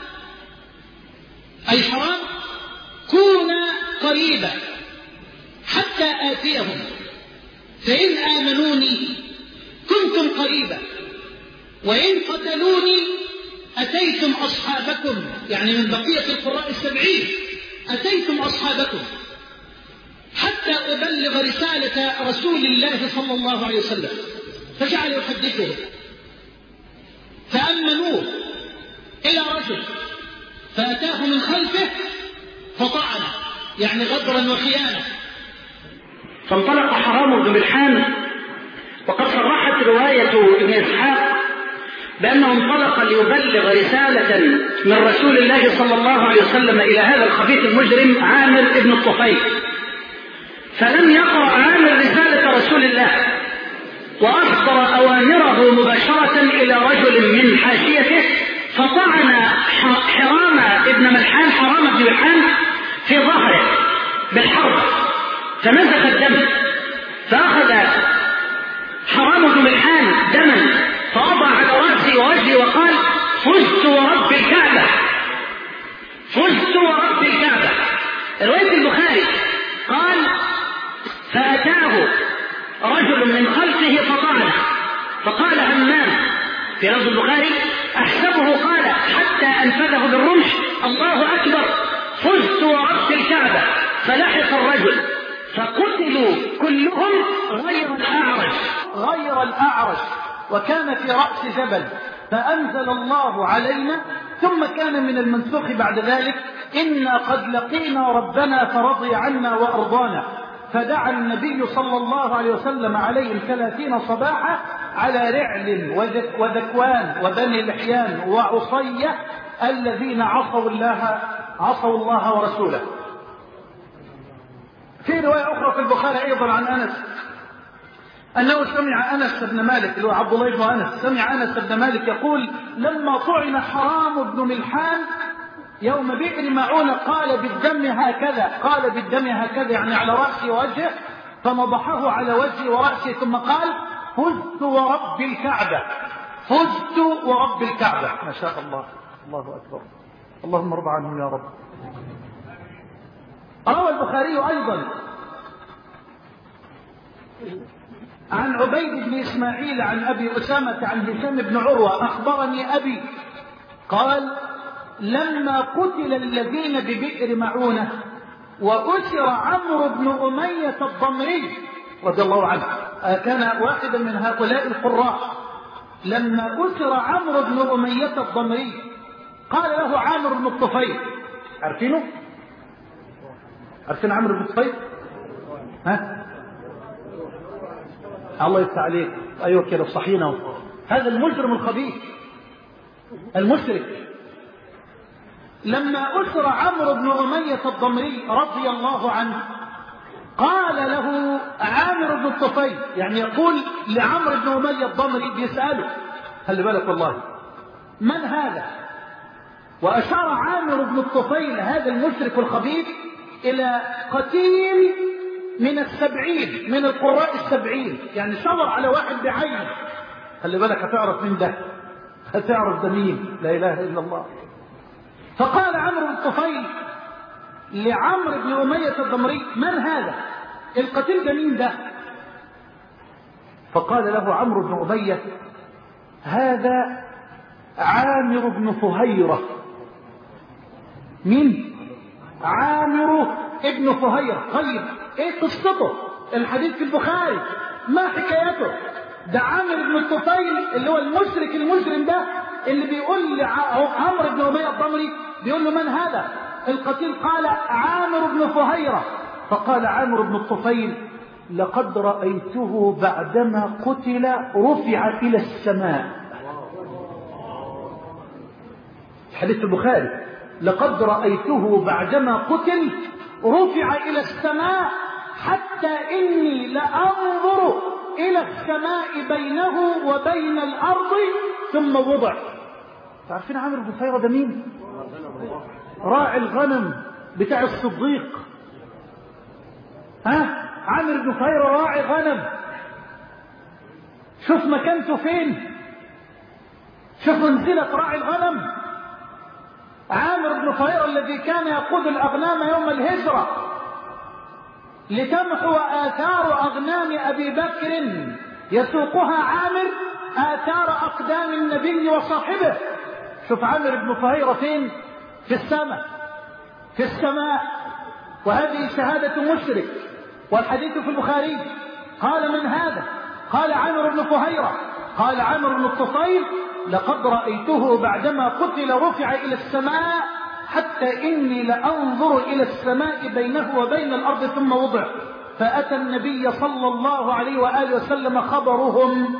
أي حرام، كونا قريبا حتى آتيهم، فإن آمنوني كنتم قريبا، وإن قتلوني أتيتم أصحابكم، يعني من بقية القراء 70 أتيتم أصحابكم، حتى أبلغ رسالة رسول الله صلى الله عليه وسلم. فجعل يحدثه، فأمنوه إلى رجل فأتاه من خلفه فطعن، يعني غدرا وخيانة. فانطلق حرام بن ملحان، وقد صرحت رواية ابن إسحاق بأنه انطلق ليبلغ رسالة من رسول الله صلى الله عليه وسلم إلى هذا الخبيث المجرم عامر بن الطفيل، فلم يقرأ عامر رسالة رسول الله، وأصدر أوامره مباشرة إلى رجل من حاشيته، فطعن حرام بن ملحان في ظهره بالحرب، فنزف الدم، فأخذ حرام بن ملحان دما فوضع على رأسه ووجهه وقال: فزت ورب الكعبة، فزت ورب الكعبة. رواية البخاري قال: فأتاه رجل من خلفه فطعنه، فقال همام في لفظ البخاري: أحسبه قال حتى أنفذه بالرمح: الله أكبر، فزت ورب الكعبة. فلحق الرجل فقتلوا كلهم غير الأعرج، وكان في رأس جبل، فأنزل الله علينا. ثم كان من المنسوخ بعد ذلك: إنا قد لقينا ربنا فرضي عنا وأرضانا. فدعا النبي صلى الله عليه وسلم عليهم 30 صباحا على رعل وذكوان وبني لحيان وعصية الذين عصوا الله ورسوله. في رواية أخرى في البخاري أيضا عن أنس أنه سمع أنس بن مالك اللي هو عبد الله بن أنس، سمع أنس بن مالك يقول: لما طعن حرام بن ملحان يوم بئر معونة قال بالدم هكذا، يعني على رأسه ووجهه، فنضحه على وجهه ورأسه، ثم قال: فزت ورب الكعبة، فزت ورب الكعبة. ما شاء الله، الله أكبر، اللهم ارضى عنهم يا رب. روى البخاري أيضا عن عبيد بن إسماعيل عن أبي أسامة عن هشام بن عروة: أخبرني أبي قال: لما قتل الذين ببئر معونة وأسر عمرو بن أمية الضمري رضي الله عنه، كان واحدا من هؤلاء القراء، لما أسر عمرو بن أمية الضمري قال له عامر بن الطفيل، عارفين عمرو بن الطفيل؟ الله يفتح عليك، أيوة كده صحينا. هذا المجرم الخبيث المشرك، لما أسر عمرو بن أمية الضمري رضي الله عنه قال له عامر بن الطفيل، يعني يقول لعمرو بن أمية الضمري بيسأله، خلي بالك والله، من هذا؟ وأشار عامر بن الطفيل هذا المشرك الخبيث إلى قتيل من 70 من القراء 70، يعني شاور على واحد بعينه. خلي بالك هتعرف من ده، هتعرف ده مين، لا إله إلا الله. فقال عمرو بن الطفيل لعمرو بن أمية الضمري: من هذا؟ القتيل ده مين ده؟ فقال له عمرو بن أمية: هذا عامر بن فهيرة. مين؟ عامر ابن فهيرة. طيب ايه قصته؟ الحديث في البخاري، ما حكايته؟ ده عامر بن الطفيل اللي هو المشرك المجرم ده اللي بيقول لعمرو بن أمية الضمري، بيقول له: من هذا القتيل؟ قال: عامر بن فهيرة. فقال عامر بن الطفيل: لقد رأيته بعدما قتل رفع إلى السماء. حديث البخاري: لقد رأيته بعدما قتل رفع إلى السماء حتى إني لأنظر إلى السماء بينه وبين الأرض ثم وضع. تعرفين عامر بن فهيرة ده مين؟ راعي الغنم بتاع الصديق. عامر بن فهيرة راعي غنم. شوف مكانته فين، شوف منزلة راعي الغنم. عامر بن فهيرة الذي كان يقود الأغنام يوم الهجرة لتمحو آثار أغنام أبي بكر، يسوقها عامر آثار أقدام النبي وصاحبه. شوف عامر بن فهيرة فين؟ في السماء. وهذه شهادة مشرك، والحديث في البخاري. قال: من هذا؟ قال: عامر بن فهيرة. قال عامر بن الطفيل: لقد رأيته بعدما قتل رفع إلى السماء حتى إني لأنظر إلى السماء بينه وبين الأرض ثم وضع. فأتى النبي صلى الله عليه وآله وسلم خبرهم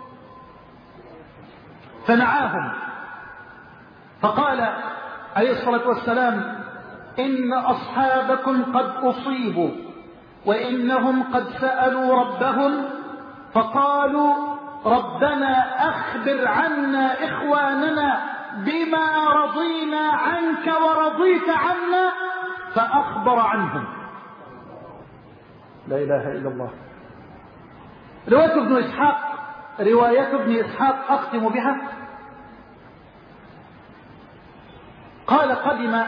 فنعاهم، فقال عليه الصلاة والسلام: إن أصحابكم قد أصيبوا وإنهم قد سألوا ربهم فقالوا: ربنا أخبر عنا إخواننا بما رضينا عنك ورضيت عنا، فأخبر عنهم. لا إله إلا الله. رواية ابن إسحاق أختم بها. قال قدم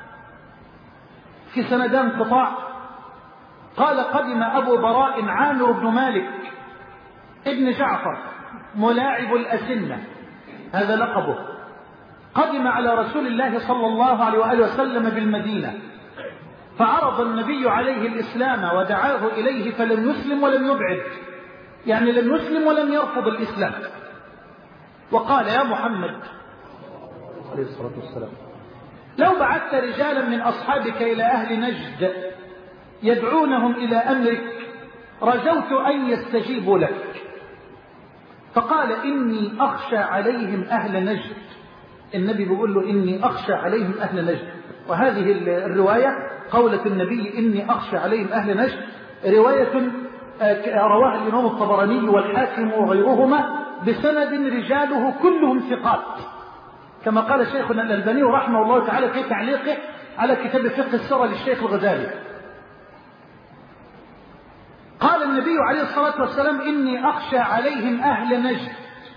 في سندان قطاع، قال قدم أبو براء عامر بن مالك ابن جعفر ملاعب الأسنة، هذا لقبه، قدم على رسول الله صلى الله عليه وآله وسلم بالمدينة، فعرض النبي عليه الإسلام ودعاه إليه فلم يسلم ولم يبعد، يعني لم يسلم ولم يرفض الإسلام، وقال: يا محمد عليه الصلاة والسلام، لو بعثت رجالا من أصحابك إلى أهل نجد يدعونهم إلى أمرك رجوت أن يستجيبوا لك. فقال: إني أخشى عليهم أهل نجد. النبي بيقول له: إني أخشى عليهم أهل نجد. وهذه الرواية قولة النبي إني أخشى عليهم أهل نجد رواية رواها الإمام الطبراني والحاكم وغيرهما بسند رجاله كلهم ثقات، كما قال شيخنا الألباني رحمه الله تعالى في تعليقه على كتاب فقه السيرة للشيخ الغزالي. قال النبي عليه الصلاة والسلام: إني أخشى عليهم أهل نجد.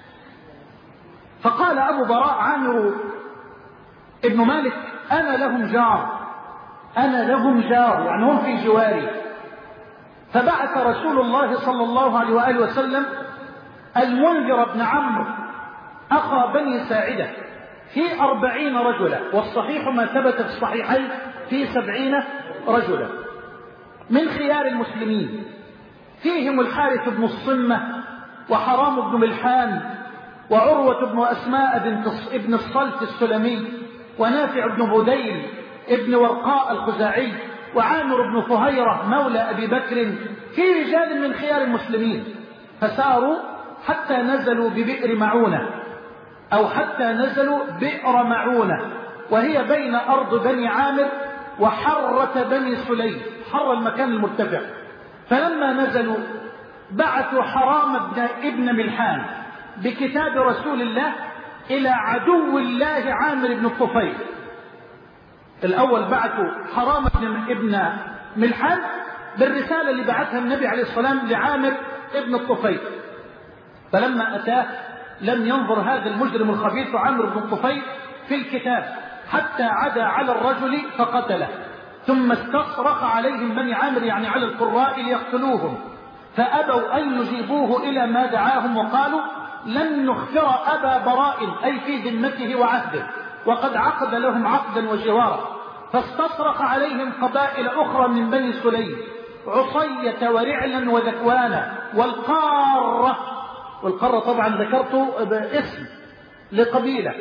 فقال أبو براء عامر ابن مالك: أنا لهم جار، يعني هم في جواري. فبعث رسول الله صلى الله عليه وآله وسلم المنذر بن عمرو أخا بني ساعدة في 40 رجلا، والصحيح ما ثبت في الصحيحين في 70 رجلا من خيار المسلمين، فيهم الحارث بن الصمة وحرام بن ملحان وعروة بن أسماء ابن الصلت السلمي ونافع بن بديل ابن ورقاء الخزاعي وعامر بن فهيرة مولى أبي بكر، في رجال من خيار المسلمين. فساروا حتى نزلوا ببئر معونة، أو حتى نزلوا بئر معونة، وهي بين أرض بني عامر وحرة بني سليم، حر المكان المرتفع. فلما نزلوا بعثوا حرام ابن ملحان بكتاب رسول الله إلى عدو الله عامر بن الطفيل. الأول بعثوا حرام ابن ملحان بالرسالة اللي بعثها النبي عليه الصلاة والسلام لعامر ابن الطفيل، فلما أتاه لم ينظر هذا المجرم الخبيث عامر بن الطفيل في الكتاب حتى عدا على الرجل فقتله، ثم استصرخ عليهم بني عامر يعني على القراء ليقتلوهم، فأبوا أن يجيبوه إلى ما دعاهم وقالوا: لن نخفر أبا براء، أي في ذمته وعهده، وقد عقد لهم عقدا وجوارا. فاستصرخ عليهم قبائل أخرى من بني سليم، عصية ورعلا وذكوانا والقارة. والقارة طبعا ذكرته باسم لقبيلة.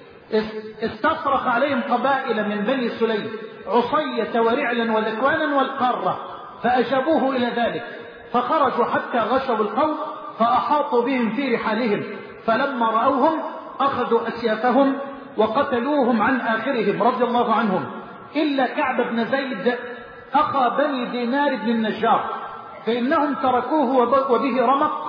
استصرخ عليهم قبائل من بني سليم، عصية ورعلا وذكوانا والقارة، فأجابوه إلى ذلك، فخرجوا حتى غشوا القوم فأحاطوا بهم في رحالهم، فلما رأوهم أخذوا أسيافهم وقتلوهم عن آخرهم رضي الله عنهم، إلا كعب بن زيد أخا بني دينار بن النجار، فإنهم تركوه وبه رمق،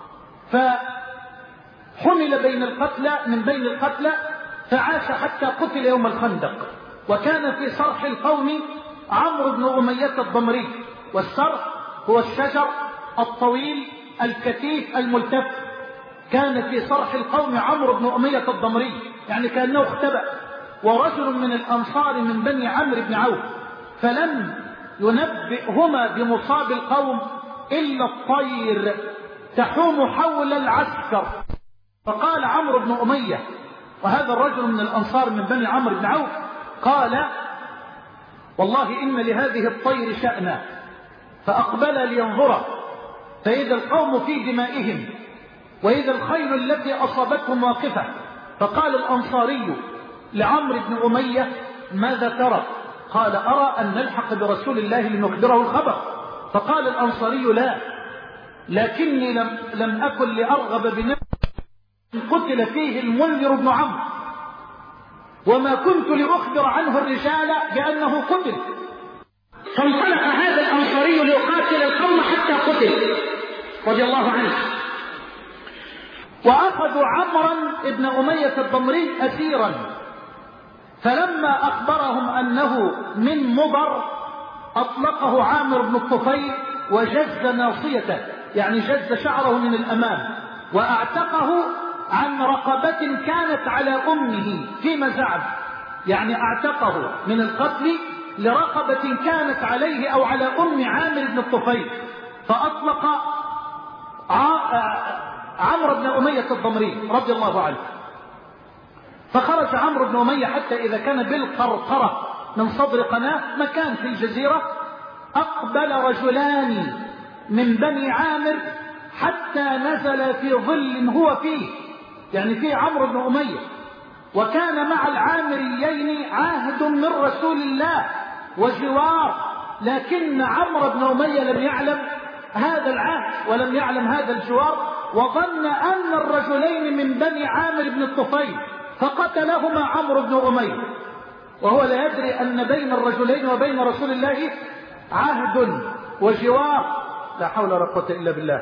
فحمل من بين القتلى فعاش حتى قتل يوم الخندق. وكان في صرح القوم عمرو بن أمية الضمري، والصرح هو الشجر الطويل الكثيف الملتف. كان في صرح القوم عمرو بن أمية الضمري، يعني كأنه اختبأ، ورجل من الأنصار من بني عمرو بن عوف، فلم ينبئهما بمصاب القوم إلا الطير تحوم حول العسكر. فقال عمرو بن أمية، وهذا الرجل من الأنصار من بني عمرو بن عوف، قال: والله إن لهذه الطير شأنا. فأقبل لينظر، فإذا القوم في دمائهم، وإذا الخيل التي أصابتهم واقفة. فقال الأنصاري لعمرو بن أمية: ماذا ترى؟ قال أرى أن نلحق برسول الله لنخبره الخبر. فقال الأنصاري لا، لكني لم أكن لأرغب بنفسي قتل فيه المنذر بن عمرو، وما كنت لأخبر عنه الرجال بأنه قتل. فانطلق هذا الأنصاري ليقاتل القوم حتى قتل رضي الله عنه. وأخذوا عمرا بن أمية الضمري أسيرا، فلما أخبرهم أنه من مضر أطلقه عامر بن الطفيل وجز ناصيته، يعني جز شعره من الأمام، وأعتقه عن رقبة كانت على أمه فيما زعم، يعني أعتقه من القتل لرقبة كانت عليه أو على أم عامر بن الطفيل، فأطلق عمرو بن أمية الضمري رضي الله عنه. فخرج عمرو بن أمية حتى إذا كان بالقرقرة من صدر قناة مكان في الجزيرة، أقبل رجلان من بني عامر حتى نزل في ظل هو فيه، يعني فيه عمرو بن أمية، وكان مع العامريين عهد من رسول الله وجوار، لكن عمرو بن أمية لم يعلم هذا العهد ولم يعلم هذا الجوار، وظن أن الرجلين من بني عامر بن الطفيل، فقتلهما عمرو بن أمية وهو لا يدري أن بين الرجلين وبين رسول الله عهد وجوار. لا حول ولا قوة إلا بالله.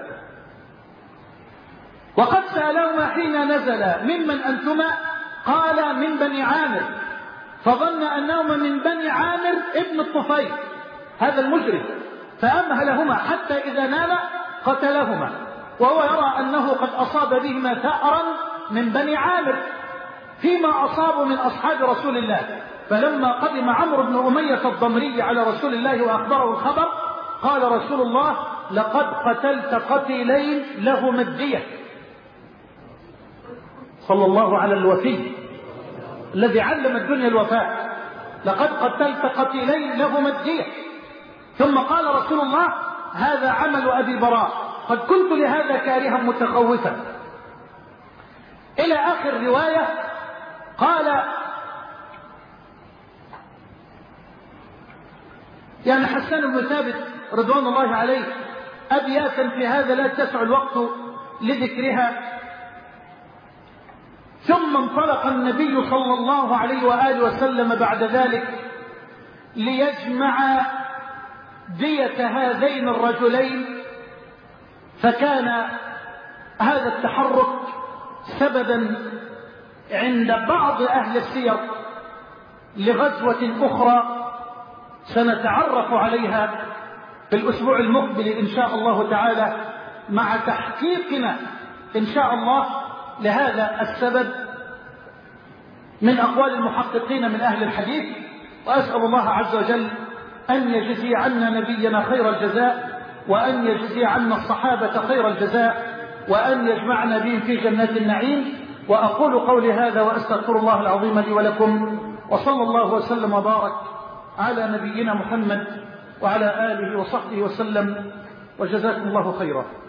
وقد سألهما حين نزل ممن أنتما؟ قال من بني عامر، فظن أنهما من بني عامر ابن الطفيل هذا المجرم، فأمهلهما حتى إذا نال قتلهما، وهو يرى أنه قد أصاب بهما ثأرا من بني عامر فيما أصابوا من أصحاب رسول الله. فلما قدم عمرو بن أمية الضمري على رسول الله وأخبره الخبر، قال رسول الله لقد قتلت قتيلين لهما الدية. صلى الله على الوفي الذي علم الدنيا الوفاء، لقد قتلت قتيلين لهما الدية. ثم قال رسول الله هذا عمل أبي براء، قد كنت لهذا كارها متخوفا، إلى آخر رواية. قال يعني حسان بن ثابت رضوان الله عليه أبياتا في هذا لا تسع الوقت لذكرها. ثم انطلق النبي صلى الله عليه وآله وسلم بعد ذلك ليجمع دية هذين الرجلين، فكان هذا التحرك سببا عند بعض أهل السير لغزوة أخرى سنتعرف عليها في الأسبوع المقبل إن شاء الله تعالى، مع تحقيقنا إن شاء الله لهذا السبب من أقوال المحققين من أهل الحديث. وأسأل الله عز وجل أن يجزي عنا نبينا خير الجزاء، وأن يجزي عنا الصحابة خير الجزاء، وأن يجمعنا بهم في جنات النعيم. وأقول قولي هذا وأستغفر الله العظيم لي ولكم، وصلى الله وسلم وبارك على نبينا محمد وعلى آله وصحبه وسلم، وجزاكم الله خيرا.